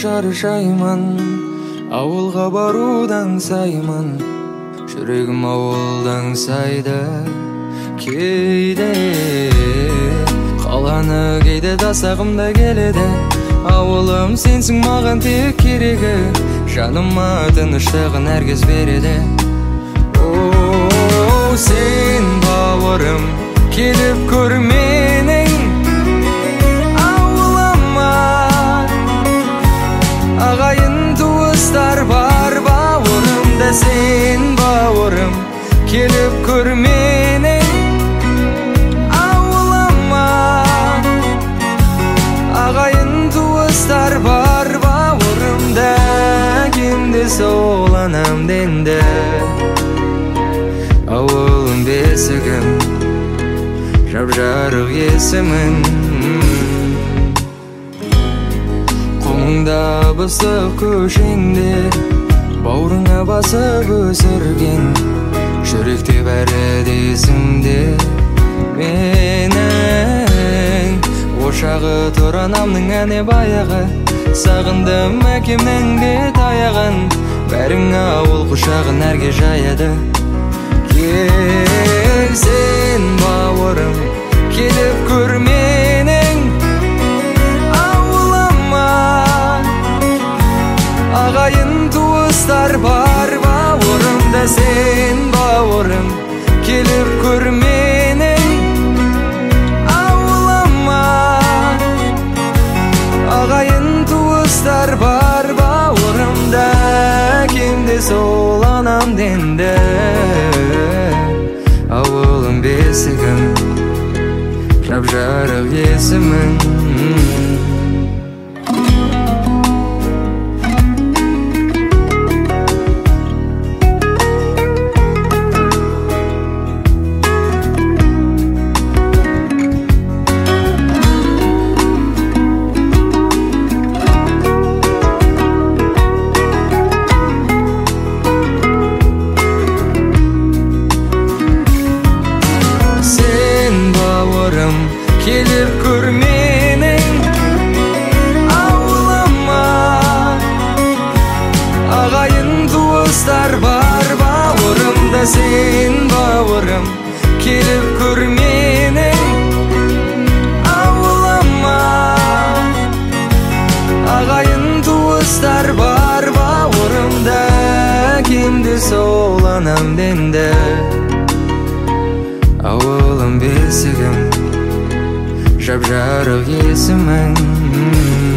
шаршаймын, ауылға барудан саймын, жүрегім ауылдан сайды кейде. Қаланы кейде тасағымда келеді, ауылым сенсің маған тек керегі, жаныма тыныштығын әркез береді. О, сен бауырым, келіп көр менің ауылыма. Ағайын туыстар бар бауырымда, сен бауырым, келіп көр менің ауылыма. Ағайын туыстар бар бауырымда, кімді сол анам денді. Ауылым бесігім, жап-жарық есімін, қолыңда бысық көшеңде, бауырыңа басып өсірген, жүректе бәрі десімде менің. Ошағы тұр анамның әне баяғы, сағындым әкемнің де таяғын, бәрің ауыл құшағын әрге жаяды. Кел сен бауырым, келіп көр менің ауылыма. Ағайын туыстар бар бауырымда, сен бауырым, келіп көр менің ауылыма. Ағайын туыстар бар бауырымда, кімде сол анам денді. Ауылым бесігім, жап-жарық есімін. Келіп көр менің ауылыма. Ағайын туыстар бар бауырымда, сен бауырым, келіп көр менің ауылыма. Ағайын туыстар бар бауырымда, кімді сол анам денді. Ауылым бесігім, жап-жарық есімін.